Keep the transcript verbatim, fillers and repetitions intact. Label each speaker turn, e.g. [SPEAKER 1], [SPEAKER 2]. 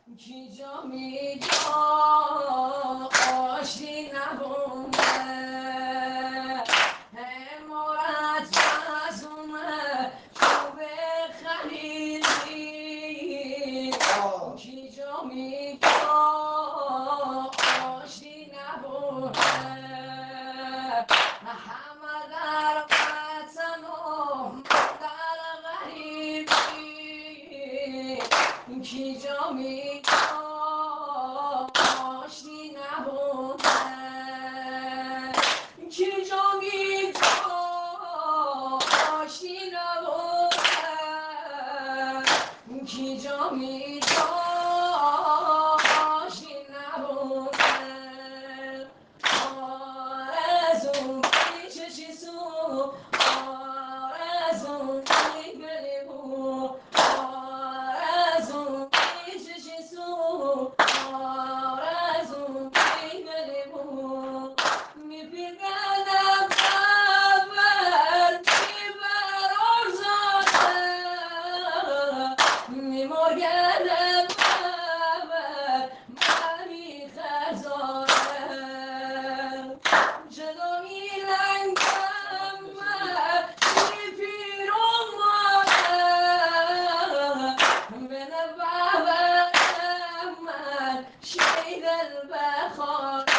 [SPEAKER 1] کی جا می جا آشتی نبونه امارت مزونه چوب خلیلی کی جا می جا آشتی نبونه همه در وطن و در غریبی کی جا می آشتی نبونه کی جا می آشتی نبونه کی جا می آشتی نبونه آرزو پیششی سو آرزو می بلیمو آرزو پیششی سو آرزو می بلیمو می پیگنم خبر می برار زاده می مرگنم خبر می خزاره جلوی لنگم می پیرم ماده به نبابم من شیدل بخواه